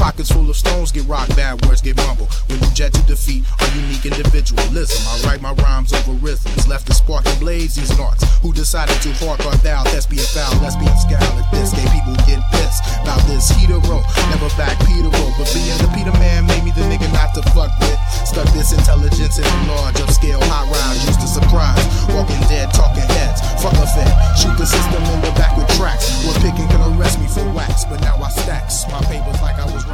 Pockets full of stones get rocked, bad words get mumbled. When you jet to defeat a unique individualism, I write my rhymes over rhythms, left the sparking blaze these narcs who decided to bark on thou, thespian foul, lesbian scowl at this. Gay people get pissed about this hetero, never back Peter roll, but being the Peter man made me the nigga not to fuck with. Stuck this intelligence in a large upscale high rise, used to surprise, walking dead, talking heads, fuck a fed, shoot the system in the back with tracks. One picking can arrest me for wax, but now I stacks my papers like I was